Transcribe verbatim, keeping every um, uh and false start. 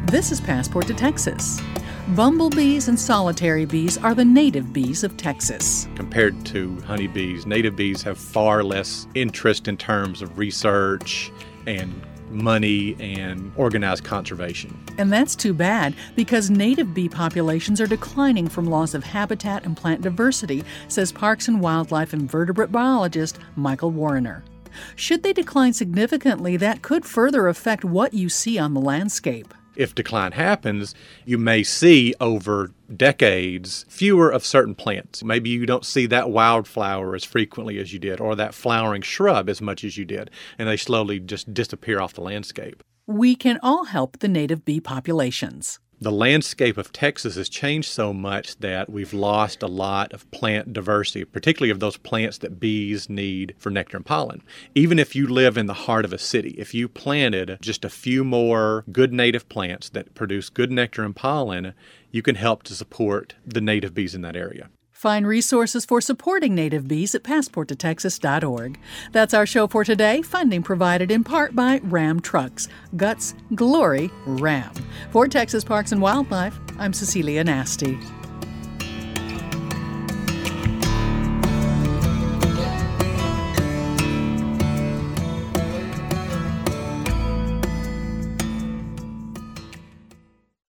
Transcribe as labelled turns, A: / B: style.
A: This is Passport to Texas. Bumblebees and solitary bees are the native bees of Texas.
B: Compared to honeybees, native bees have far less interest in terms of research and money and organized conservation.
A: And that's too bad, because native bee populations are declining from loss of habitat and plant diversity, says Parks and Wildlife invertebrate biologist Michael Warrener. Should they decline significantly, that could further affect what you see on the landscape.
B: If decline happens, you may see over decades fewer of certain plants. Maybe you don't see that wildflower as frequently as you did, or that flowering shrub as much as you did, and they slowly just disappear off the landscape.
A: We can all help the native bee populations.
B: The landscape of Texas has changed so much that we've lost a lot of plant diversity, particularly of those plants that bees need for nectar and pollen. Even if you live in the heart of a city, if you planted just a few more good native plants that produce good nectar and pollen, you can help to support the native bees in that area.
A: Find resources for supporting native bees at passport to texas dot org. That's our show for today. Funding provided in part by Ram Trucks. Guts, glory, Ram. For Texas Parks and Wildlife, I'm Cecilia Nasty.